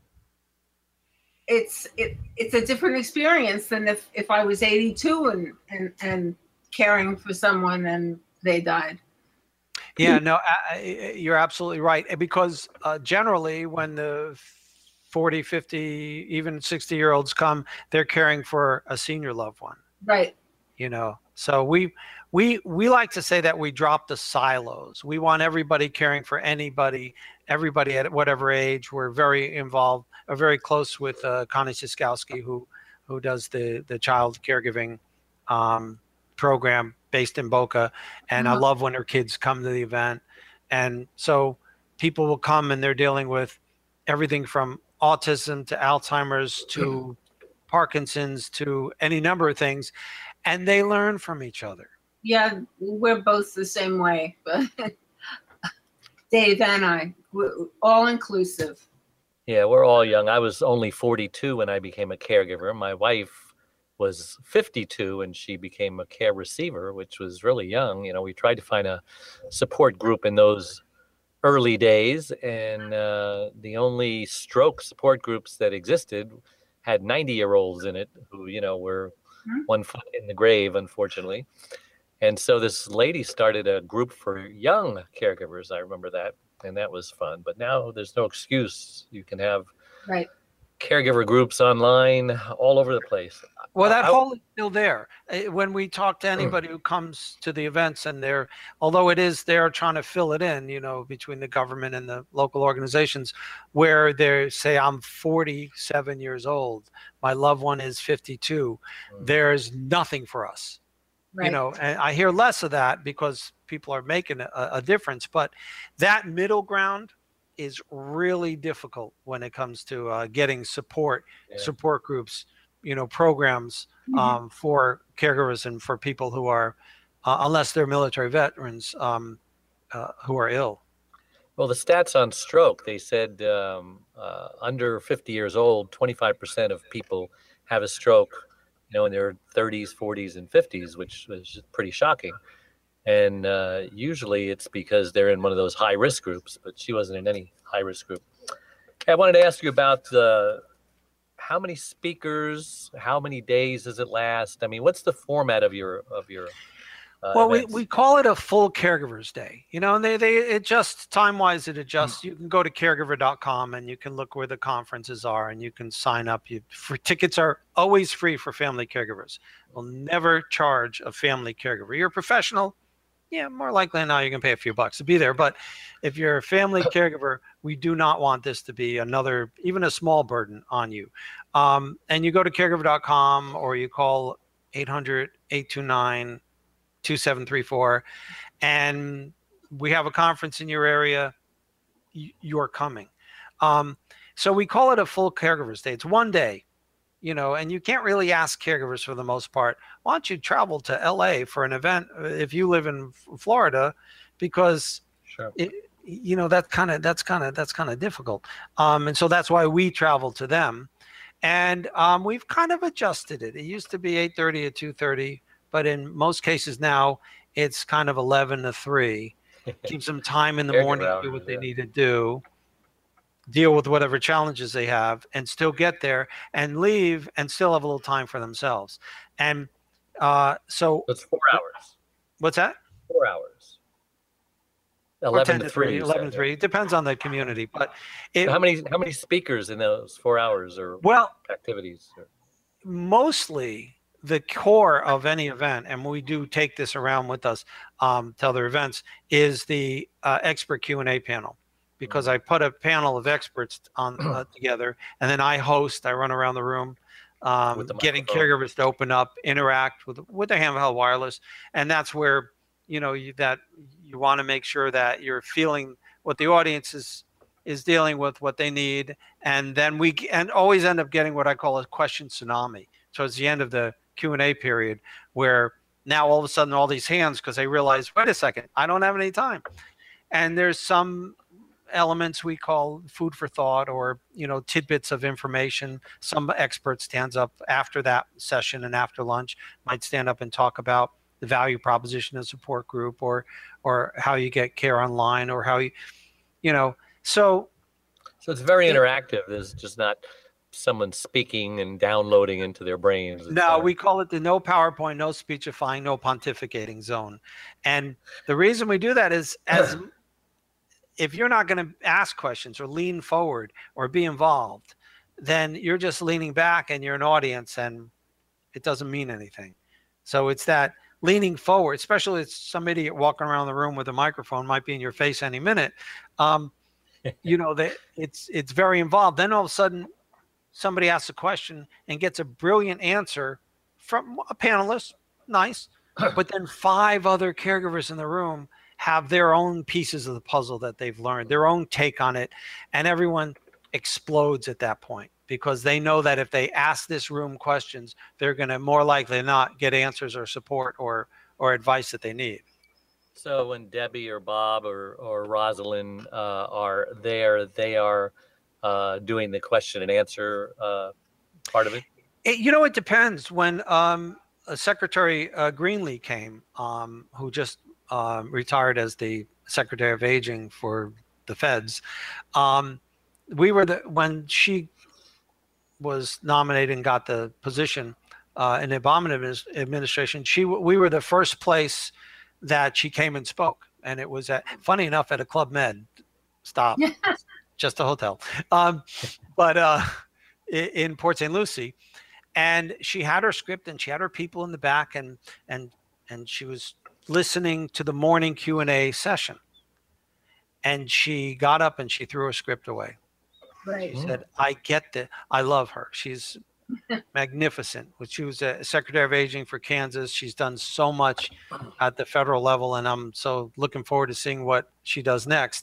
it's a different experience than if I was 82 and caring for someone and they died. Yeah, no, you're absolutely right. Because generally when the 40, 50, even 60-year-olds come, they're caring for a senior loved one. Right. So we like to say that we drop the silos. We want everybody caring for everybody at whatever age. We're very involved, or very close with Connie Siskowski, who does the child caregiving program based in Boca. And I love when her kids come to the event. And so people will come and they're dealing with everything from autism to Alzheimer's to Parkinson's to any number of things, and they learn from each other. Yeah, we're both the same way, but Dave and I, we're all inclusive. Yeah, we're all young. I was only 42 when I became a caregiver. My wife was 52 and she became a care receiver, which was really young. You know, we tried to find a support group in those early days, and the only stroke support groups that existed had 90-year-olds in it who, you know, were one foot in the grave, unfortunately. And so this lady started a group for young caregivers. I remember that, and that was fun. But now there's no excuse. You can have caregiver groups online all over the place. Well, that hole is still there. When we talk to anybody who comes to the events, and although they're trying to fill it in, you know, between the government and the local organizations, where they say, I'm 47 years old, my loved one is 52. There's nothing for us. Right. You know, and I hear less of that because people are making a difference. But that middle ground is really difficult when it comes to getting support groups, you know, programs for caregivers and for people who are, unless they're military veterans, who are ill. Well, the stats on stroke, they said under 50 years old, 25% of people have a stroke, you know, in their 30s, 40s, and 50s, which was pretty shocking. And usually it's because they're in one of those high-risk groups, but she wasn't in any high-risk group. I wanted to ask you about how many speakers, how many days does it last? I mean, what's the format of your well, we call it a full caregivers day, you know, and they adjust time-wise. It adjusts. You can go to caregiver.com and you can look where the conferences are and you can sign up. Tickets are always free for family caregivers. We'll never charge a family caregiver. You're a professional. Yeah, more likely now you can pay a few bucks to be there. But if you're a family caregiver, we do not want this to be even a small burden on you. And you go to caregiver.com or you call 800-829-2734, and we have a conference in your area. You're coming. So we call it a full caregivers day. It's one day. You know, and you can't really ask caregivers for the most part, why don't you travel to LA for an event if you live in Florida, because you know, that's kind of difficult. And so that's why we travel to them. And we've kind of adjusted it. It used to be 8:30 to 2:30, but in most cases now it's kind of 11 to 3. Keeps them time in the morning to do what they need to do. Deal with whatever challenges they have and still get there and leave and still have a little time for themselves. And so it's 4 hours. What's that? 4 hours. 11 to 3. 11 to 3. It depends on the community. But how many speakers in those 4 hours or activities? Mostly the core of any event, and we do take this around with us to other events, is the expert Q&A panel. Because I put a panel of experts on together, and then I run around the room, getting caregivers to open up, interact with their handheld wireless, and that's where, you know, you want to make sure that you're feeling what the audience is dealing with, what they need, and then we always end up getting what I call a question tsunami. So it's the end of the Q&A period where now all of a sudden all these hands, because they realize, wait a second, I don't have any time, and there's some elements we call food for thought, or, you know, tidbits of information. Some expert stands up after that session and after lunch might stand up and talk about the value proposition of support group, or how you get care online, or how you know, so it's very interactive. There's just not someone speaking and downloading into their brains. No, we call it the no PowerPoint, no speechifying, no pontificating zone. And the reason we do that is if you're not going to ask questions or lean forward or be involved, then you're just leaning back and you're an audience and it doesn't mean anything. So it's that leaning forward, especially if some idiot walking around the room with a microphone might be in your face any minute. You know, it's very involved. Then all of a sudden somebody asks a question and gets a brilliant answer from a panelist. Nice. But then 5 other caregivers in the room have their own pieces of the puzzle that they've learned, their own take on it. And everyone explodes at that point, because they know that if they ask this room questions, they're going to more likely than not get answers or support or advice that they need. So when Debbie or Bob or Rosalind are there, they are doing the question and answer part of it? It depends. When Secretary Greenlee came, who just retired as the Secretary of Aging for the Feds, when she was nominated and got the position in the Obama administration, we were the first place that she came and spoke. And it was funny enough, at a Club Med. Stop. Just a hotel. But in Port St. Lucie. And she had her script and she had her people in the back, and she was listening to the morning Q&A session. And she got up and she threw her script away. Right. She said, I get that. I love her. She's magnificent. She was a Secretary of Aging for Kansas. She's done so much at the federal level, and I'm so looking forward to seeing what she does next.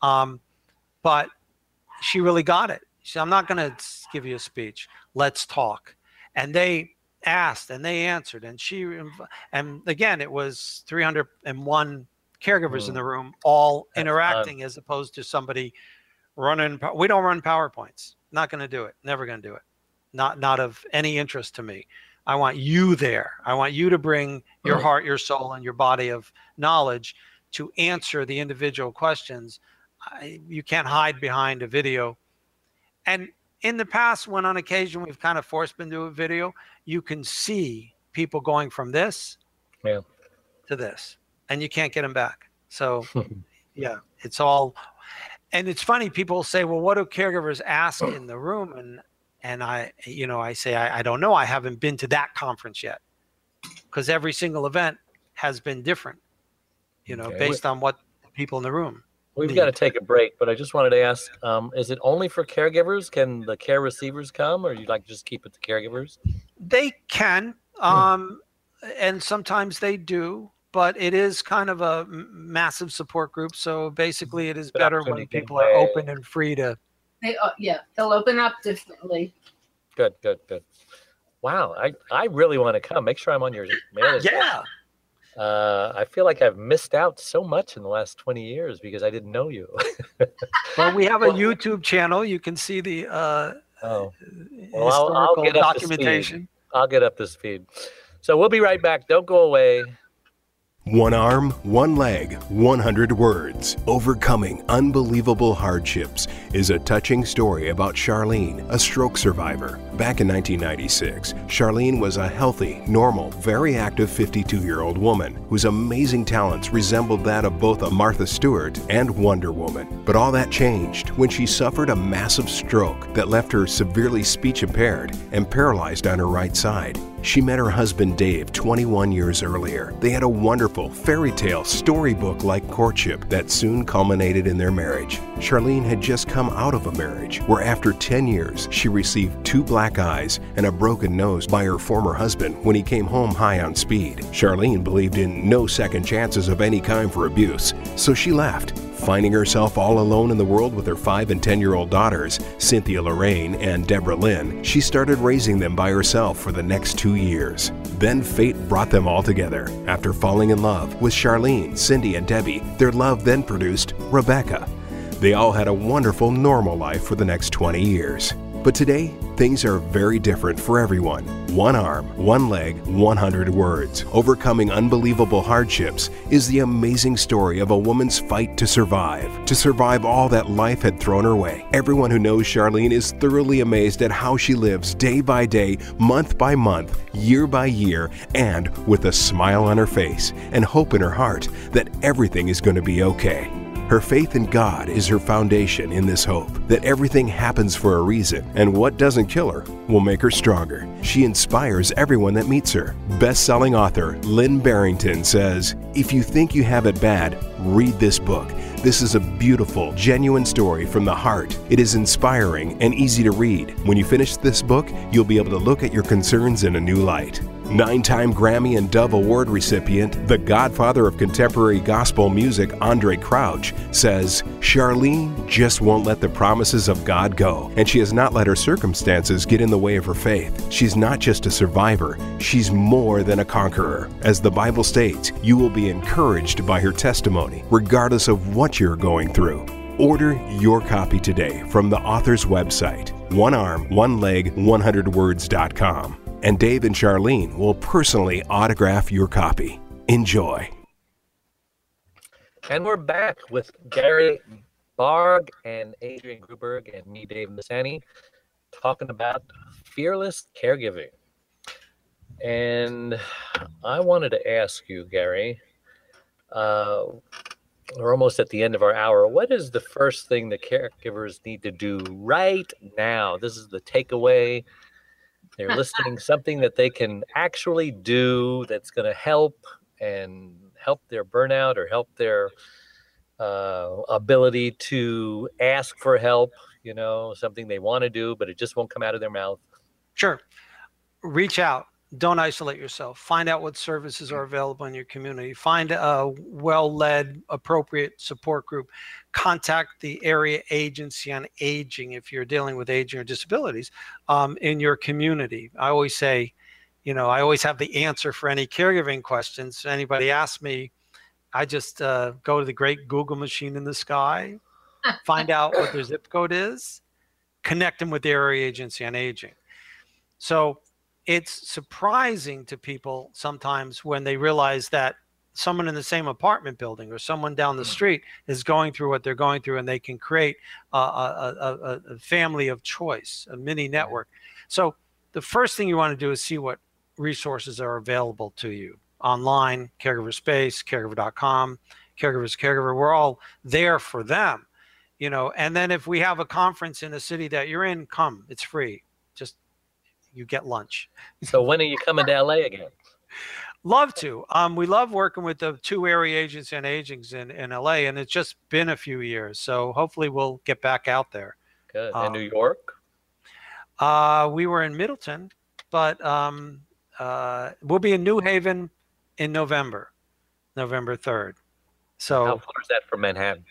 But she really got it. She said, I'm not going to give you a speech. Let's talk. And they asked and they answered. And again, it was 301 caregivers in the room, all interacting, as opposed to somebody running. We don't run PowerPoints. Not going to do it. Never going to do it. Not of any interest to me. I want you there. I want you to bring your heart, your soul, and your body of knowledge to answer the individual questions. You can't hide behind a video. And in the past, when on occasion we've kind of forced them to do a video, you can see people going from this to this, and you can't get them back. So, yeah, it's all. And it's funny, people say, well, what do caregivers ask in the room? And I say, I don't know. I haven't been to that conference yet, because every single event has been different, based on what people in the room. We've got to take a break, but I just wanted to ask, is it only for caregivers? Can the care receivers come, or you'd like to just keep it to caregivers? They can, and sometimes they do, but it is kind of a massive support group. So basically it is better when people are open and free to. They'll open up differently. Good. Wow, I really want to come. Make sure I'm on your mailing list. Yeah. I feel like I've missed out so much in the last 20 years because I didn't know you. Well, we have a YouTube channel. You can see the historical I'll get up documentation. I'll get up to speed. So we'll be right back. Don't go away. One arm, one leg, 100 words. Overcoming unbelievable hardships is a touching story about Charlene, a stroke survivor. Back in 1996, Charlene was a healthy, normal, very active 52-year-old woman whose amazing talents resembled that of both a Martha Stewart and Wonder Woman. But all that changed when she suffered a massive stroke that left her severely speech impaired and paralyzed on her right side. She met her husband Dave 21 years earlier. They had a wonderful fairy tale storybook-like courtship that soon culminated in their marriage. Charlene had just come out of a marriage where after 10 years she received 2 black eyes and a broken nose by her former husband when he came home high on speed. Charlene believed in no second chances of any kind for abuse, so she left. Finding herself all alone in the world with her 5 and 10-year-old daughters, Cynthia Lorraine and Deborah Lynn, she started raising them by herself for the next 2 years. Then fate brought them all together. After falling in love with Charlene, Cindy, and Debbie, their love then produced Rebecca. They all had a wonderful, normal life for the next 20 years. But today, things are very different for everyone. One arm, one leg, 100 words. Overcoming unbelievable hardships is the amazing story of a woman's fight to survive all that life had thrown her way. Everyone who knows Charlene is thoroughly amazed at how she lives day by day, month by month, year by year, and with a smile on her face and hope in her heart that everything is going to be okay. Her faith in God is her foundation in this hope that everything happens for a reason, and what doesn't kill her will make her stronger. She inspires everyone that meets her. Best-selling author Lynn Barrington says, "If you think you have it bad, read this book. This is a beautiful, genuine story from the heart. It is inspiring and easy to read. When you finish this book, you'll be able to look at your concerns in a new light." 9-time Grammy and Dove Award recipient, the godfather of contemporary gospel music, Andre Crouch, says Charlene just won't let the promises of God go, and she has not let her circumstances get in the way of her faith. She's not just a survivor, she's more than a conqueror. As the Bible states, you will be encouraged by her testimony, regardless of what you're going through. Order your copy today from the author's website, onearm1leg100words.com. And Dave and Charlene will personally autograph your copy. Enjoy. And we're back with Gary Barg and Adrienne Gruberg and me, Dave Missani, talking about fearless caregiving. And I wanted to ask you, Gary, we're almost at the end of our hour. What is the first thing the caregivers need to do right now? This is the takeaway. They're listing something that they can actually do that's going to help their burnout or help their ability to ask for help, something they want to do, but it just won't come out of their mouth. Sure. Reach out. Don't isolate yourself. Find out what services are available in your community. Find a well-led, appropriate support group. Contact the area agency on aging if you're dealing with aging or disabilities in your community. I always say, I always have the answer for any caregiving questions. Anybody asks me, I just go to the great Google machine in the sky, find out what their zip code is, connect them with the area agency on aging. So it's surprising to people sometimes when they realize that someone in the same apartment building or someone down the street is going through what they're going through, and they can create a family of choice, a mini network. So the first thing you want to do is see what resources are available to you online, Caregiver Space, caregiver.com, Caregiver's Caregiver. We're all there for them, and then if we have a conference in a city that you're in, come, it's free. Just you get lunch. So when are you coming to LA again? Love to. We love working with the 2 area agencies and agings in LA, and it's just been a few years. So hopefully we'll get back out there. Good. And New York? We were in Middleton, but we'll be in New Haven in November 3rd. So how far is that from Manhattan?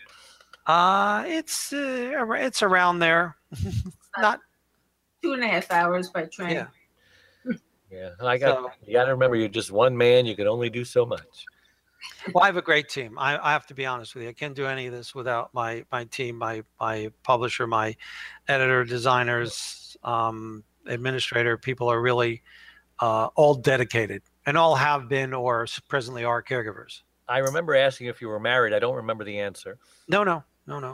It's around there. Not 2.5 hours by train. Yeah. Yeah, you got to remember, you're just one man. You can only do so much. Well, I have a great team. I have to be honest with you. I can't do any of this without my team, my publisher, my editor, designers, administrator. People are really all dedicated and all have been or presently are caregivers. I remember asking if you were married. I don't remember the answer. No.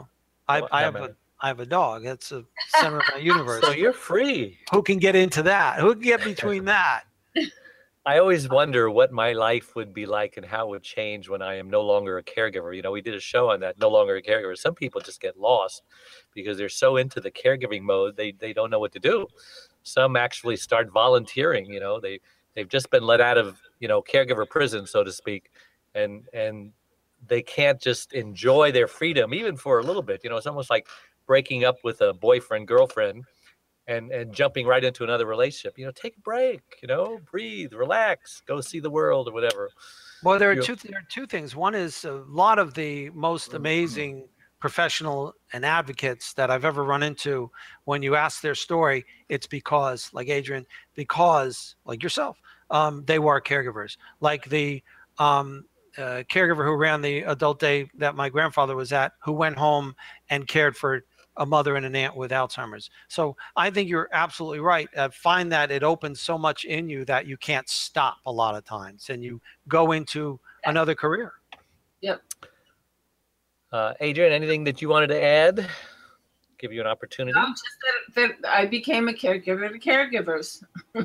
I have a dog. That's the center of my universe. So you're free. Who can get into that? Who can get between that? I always wonder what my life would be like and how it would change when I am no longer a caregiver. We did a show on that, no longer a caregiver. Some people just get lost because they're so into the caregiving mode, they don't know what to do. Some actually start volunteering. They've just been let out of, caregiver prison, so to speak, and they can't just enjoy their freedom, even for a little bit. It's almost like breaking up with a boyfriend, girlfriend, and jumping right into another relationship. Take a break, breathe, relax, go see the world or whatever. Well, there are two things. One is a lot of the most amazing professional and advocates that I've ever run into, when you ask their story, it's because, like Adrienne, because like yourself, they were caregivers. Like the caregiver who ran the adult day that my grandfather was at, who went home and cared for a mother and an aunt with Alzheimer's. So I think you're absolutely right. I find that it opens so much in you that you can't stop a lot of times, and you go into another career. Yep. Adrienne, anything that you wanted to add? Give you an opportunity. Just that I became a caregiver to caregivers.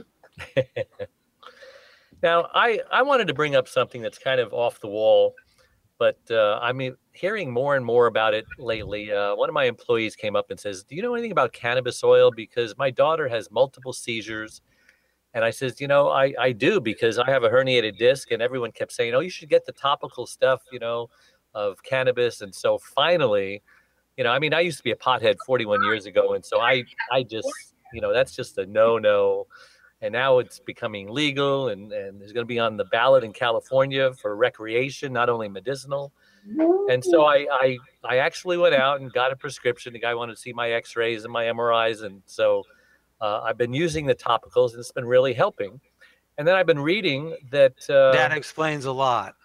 Now, I wanted to bring up something that's kind of off the wall, but hearing more and more about it lately. One of my employees came up and says, "Do you know anything about cannabis oil? Because my daughter has multiple seizures." And I says, I do, because I have a herniated disc, and everyone kept saying, "Oh, you should get the topical stuff, of cannabis." And so finally, I used to be a pothead 41 years ago. And so I just, that's just a no. and now it's becoming legal, and it's going to be on the ballot in California for recreation, not only medicinal. And so I actually went out and got a prescription. The guy wanted to see my X-rays and my MRIs, and so I've been using the topicals, and it's been really helping. And then I've been reading that that explains a lot.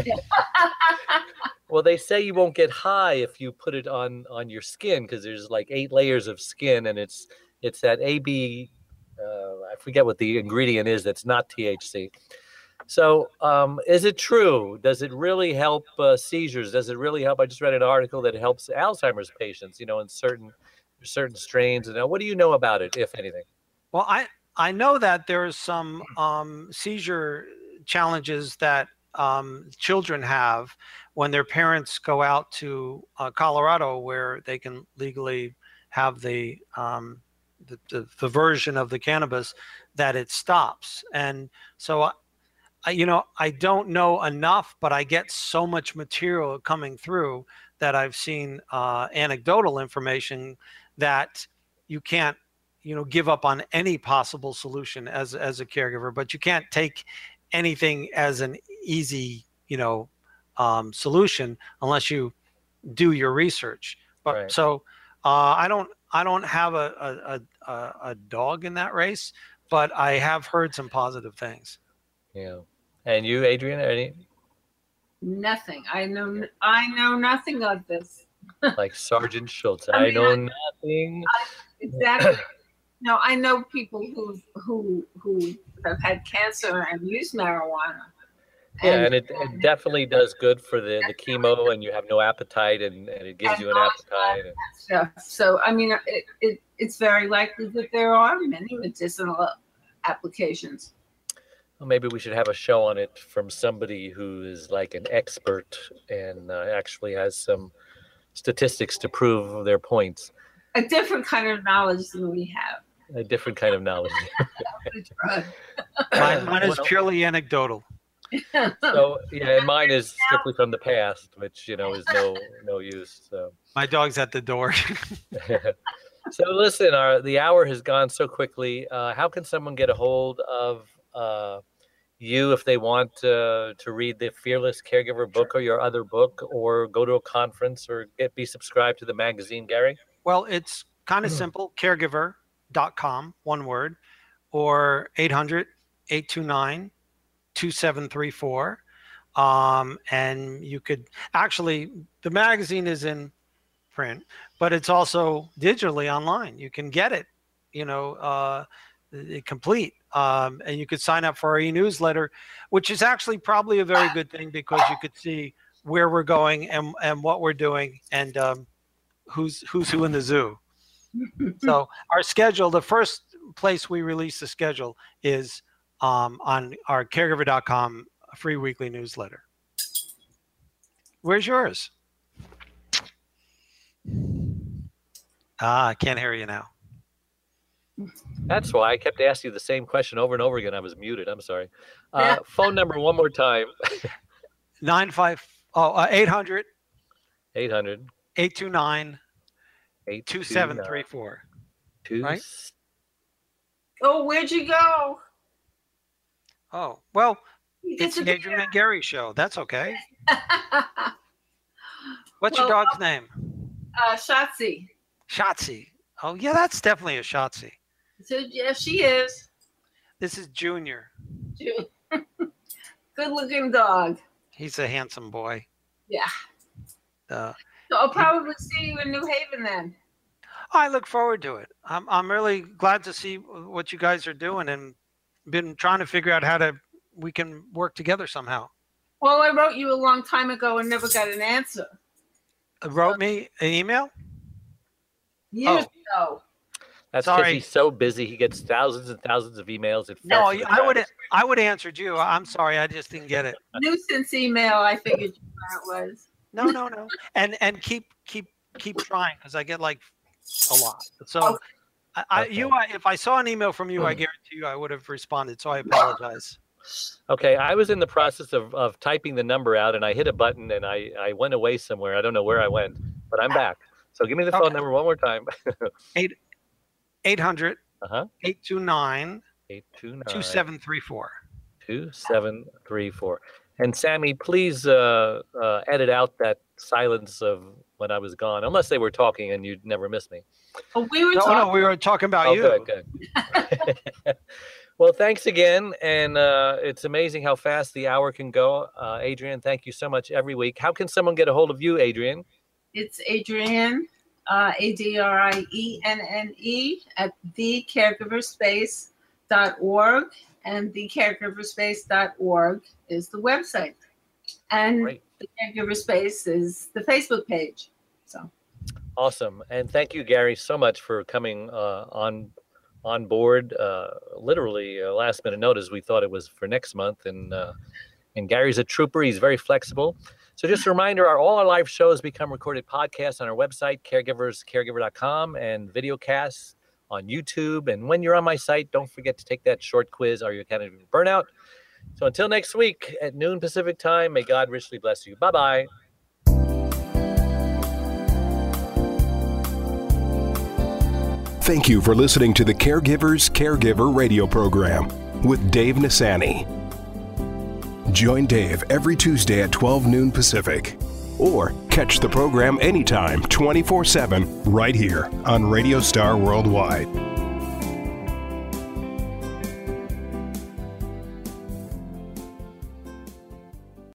Well, they say you won't get high if you put it on your skin, because there's like 8 layers of skin, and it's that AB. I forget what the ingredient is. That's not THC. So, is it true? Does it really help seizures? Does it really help? I just read an article that it helps Alzheimer's patients, in certain strains. And what do you know about it, if anything? Well, I know that there's some seizure challenges that children have when their parents go out to Colorado, where they can legally have the version of the cannabis that it stops. And so I don't know enough, but I get so much material coming through that I've seen anecdotal information that you can't, give up on any possible solution as a caregiver, but you can't take anything as an easy, solution unless you do your research. But Right. So I don't have a dog in that race, but I have heard some positive things. Yeah. And you, Adrian, any Nothing. I know nothing of this. like Sergeant Schultz? I I mean, know nothing. Exactly. No, I know people who have had cancer and use marijuana. Yeah, and it definitely does good for the chemo, and you have no appetite, and it gives you an appetite. Stuff. So, I mean, it's very likely that there are many medicinal applications. Well, maybe we should have a show on it from somebody who is like an expert and actually has some statistics to prove their points. A different kind of knowledge than we have. A different kind of knowledge. Mine is purely anecdotal. So yeah, and mine is strictly from the past, which is no use. So my dog's at the door. So listen, the hour has gone so quickly. How can someone get a hold of you if they want to read the Fearless Caregiver book or your other book, or go to a conference, or be subscribed to the magazine, Gary? Well, it's kind of simple. Caregiver.com, one word, or 800-829-2734. And you could actually, the magazine is in print, but it's also digitally online. You can get it, complete. And you could sign up for our e-newsletter, which is actually probably a very good thing, because you could see where we're going and what we're doing, and who's who in the zoo. So our schedule, the first place we release the schedule is on our caregiver.com free weekly newsletter. Where's yours? I can't hear you now. That's why I kept asking you the same question over and over again. I was muted. I'm sorry. Phone number one more time. 800 800 829 2734. Right? Oh, where'd you go? Oh, well, it's the Adrian and Gary show. That's okay. What's your dog's name? Shotzi. Shotzi. Oh, yeah, that's definitely a Shotzi. So, yeah, she is. This is Junior. Good-looking dog. He's a handsome boy. Yeah. So I'll probably see you in New Haven then. I look forward to it. I'm really glad to see what you guys are doing, and been trying to figure out how we can work together somehow. Well, I wrote you a long time ago and never got an answer. Wrote me an email? Years ago. That's because he's so busy. He gets thousands and thousands of emails. No, I would have answered you. I'm sorry, I just didn't get it. Nuisance email, I figured that was. No. And keep trying, because I get like a lot. So if I saw an email from you, I guarantee you I would have responded. So I apologize. Okay, I was in the process of typing the number out, and I hit a button, and I went away somewhere. I don't know where I went, but I'm back. So give me the phone number one more time. 800 829 829 2734. 2734. And Sammy, please edit out that silence of when I was gone, unless they were talking and you'd never miss me. Oh, we were No, we were talking about you. Good. Well, thanks again. And it's amazing how fast the hour can go. Adrienne, thank you so much every week. How can someone get a hold of you, Adrienne? It's Adrienne, ADRIENNE at thecaregiverspace.org. And thecaregiverspace.org is the website. And Great. The Caregiver Space is the Facebook page. So awesome. And thank you, Gary, so much for coming on board. Literally last minute notice. We thought it was for next month. And Gary's a trooper. He's very flexible. So just a reminder, all our live shows become recorded podcasts on our website, caregiverscaregiver.com, and videocasts on YouTube. And when you're on my site, don't forget to take that short quiz, Are You a Candidate for Burnout? So until next week at noon Pacific time, may God richly bless you. Bye-bye. Thank you for listening to the Caregivers Caregiver radio program with Dave Nasani. Join Dave every Tuesday at 12 noon Pacific. Or catch the program anytime, 24/7, right here on Radio Star Worldwide.